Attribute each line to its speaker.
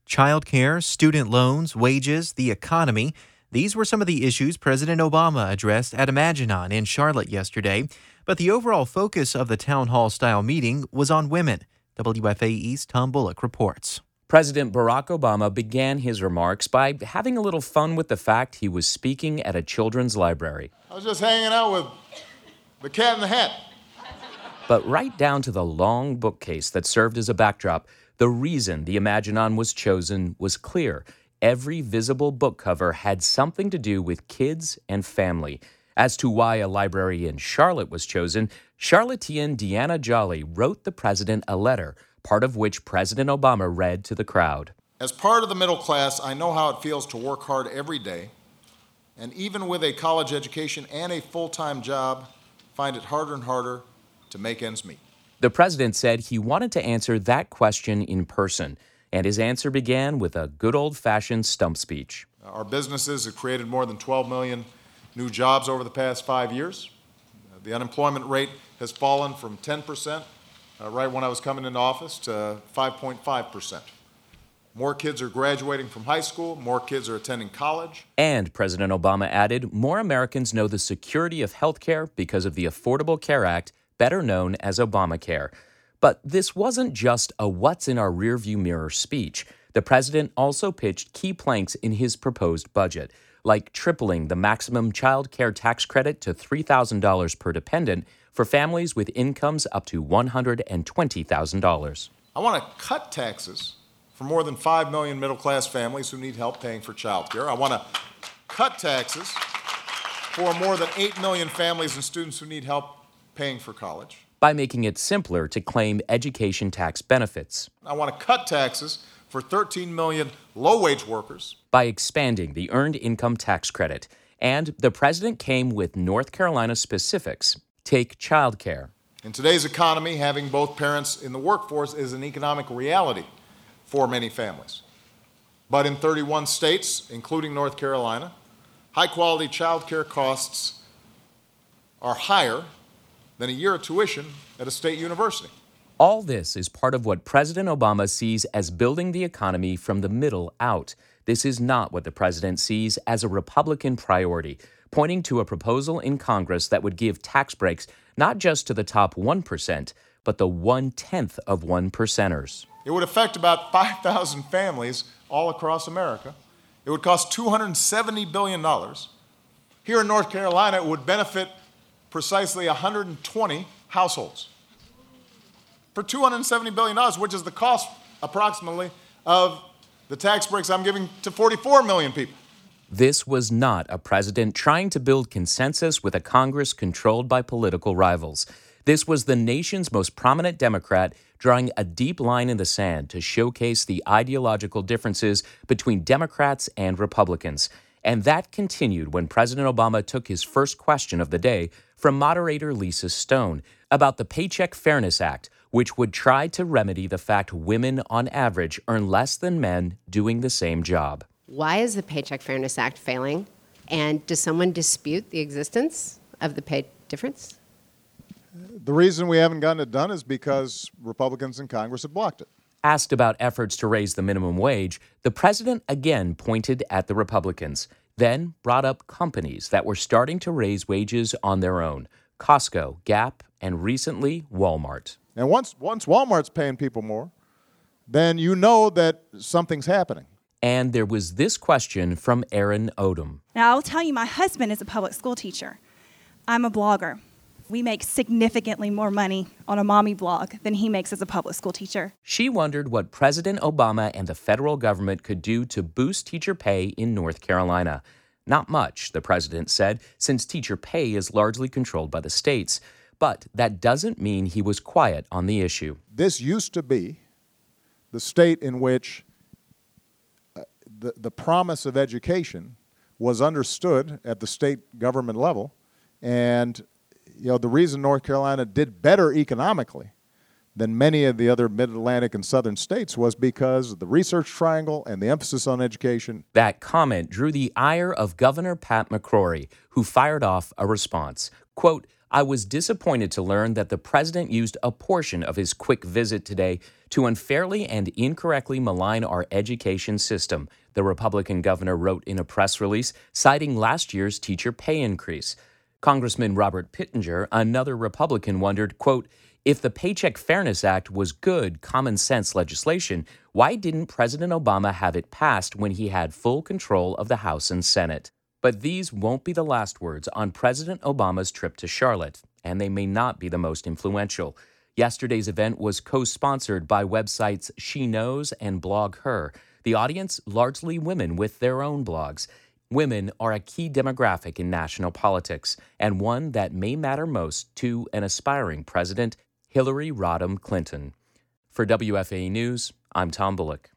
Speaker 1: Childcare, student loans, wages, the economy. These were some of the issues President Obama addressed at Imaginon in Charlotte yesterday. But the overall focus of the town hall-style meeting was on women. WFAE's Tom Bullock reports.
Speaker 2: President Barack Obama began his remarks by having a little fun with the fact he was speaking at a children's library.
Speaker 3: I was just hanging out with the Cat in the Hat.
Speaker 2: But right down to the long bookcase that served as a backdrop, the reason the Imaginon was chosen was clear. Every visible book cover had something to do with kids and family. As to why a library in Charlotte was chosen, Charlottean Deanna Jolly wrote the president a letter, part of which President Obama read to the crowd.
Speaker 3: As part of the middle class, I know how it feels to work hard every day, and even with a college education and a full-time job, find it harder and harder to make ends meet.
Speaker 2: The president said he wanted to answer that question in person, and his answer began with a good old-fashioned stump speech.
Speaker 3: Our businesses have created more than 12 million new jobs over the past 5 years. The unemployment rate has fallen from 10% right when I was coming into office to 5.5%. More kids are graduating from high school, more kids are attending college.
Speaker 2: And President Obama added, more Americans know the security of health care because of the Affordable Care Act, better known as Obamacare. But this wasn't just a what's in our rearview mirror speech. The president also pitched key planks in his proposed budget, like tripling the maximum child care tax credit to $3,000 per dependent for families with incomes up to $120,000.
Speaker 3: I want to cut taxes for more than 5 million middle-class families who need help paying for child care. I want to cut taxes for more than 8 million families and students who need help paying for college.
Speaker 2: By making it simpler to claim education tax benefits.
Speaker 3: I want to cut taxes for 13 million low-wage workers.
Speaker 2: By expanding the Earned Income Tax Credit. And the president came with North Carolina specifics. Take childcare.
Speaker 3: In today's economy, having both parents in the workforce is an economic reality for many families. But in 31 states, including North Carolina, high-quality childcare costs are higher than a year of tuition at a state university.
Speaker 2: All this is part of what President Obama sees as building the economy from the middle out. This is not what the president sees as a Republican priority, pointing to a proposal in Congress that would give tax breaks not just to the top 1%, but the 1/10 of 1%ers.
Speaker 3: It would affect about 5,000 families all across America. It would cost $270 billion. Here in North Carolina, it would benefit precisely 120 households for $270 billion, which is the cost approximately of the tax breaks I'm giving to 44 million people.
Speaker 2: This was not a president trying to build consensus with a Congress controlled by political rivals. This was the nation's most prominent Democrat drawing a deep line in the sand to showcase the ideological differences between Democrats and Republicans. And that continued when President Obama took his first question of the day from moderator Lisa Stone about the Paycheck Fairness Act, which would try to remedy the fact women on average earn less than men doing the same job.
Speaker 4: Why is the Paycheck Fairness Act failing? And does someone dispute the existence of the pay difference?
Speaker 3: The reason we haven't gotten it done is because Republicans in Congress have blocked it.
Speaker 2: Asked about efforts to raise the minimum wage, the president again pointed at the Republicans, then brought up companies that were starting to raise wages on their own: Costco, Gap, and recently Walmart.
Speaker 3: And once Walmart's paying people more, then you know that something's happening.
Speaker 2: And there was this question from Erin Odom.
Speaker 5: Now, I'll tell you, my husband is a public school teacher. I'm a blogger. We make significantly more money on a mommy blog than he makes as a public school teacher.
Speaker 2: She wondered what President Obama and the federal government could do to boost teacher pay in North Carolina. Not much, the president said, since teacher pay is largely controlled by the states. But that doesn't mean he was quiet on the issue.
Speaker 3: This used to be the state in which the promise of education was understood at the state government level. And the reason North Carolina did better economically than many of the other mid-Atlantic and southern states was because of the research triangle and the emphasis on education.
Speaker 2: That comment drew the ire of Governor Pat McCrory, who fired off a response. Quote, I was disappointed to learn that the president used a portion of his quick visit today to unfairly and incorrectly malign our education system, the Republican governor wrote in a press release, citing last year's teacher pay increase. Congressman Robert Pittenger, another Republican, wondered, quote, if the Paycheck Fairness Act was good, common sense legislation, why didn't President Obama have it passed when he had full control of the House and Senate? But these won't be the last words on President Obama's trip to Charlotte, and they may not be the most influential. Yesterday's event was co-sponsored by websites She Knows and Blog Her. The audience, largely women with their own blogs. Women are a key demographic in national politics, and one that may matter most to an aspiring president, Hillary Rodham Clinton. For WFAE News, I'm Tom Bullock.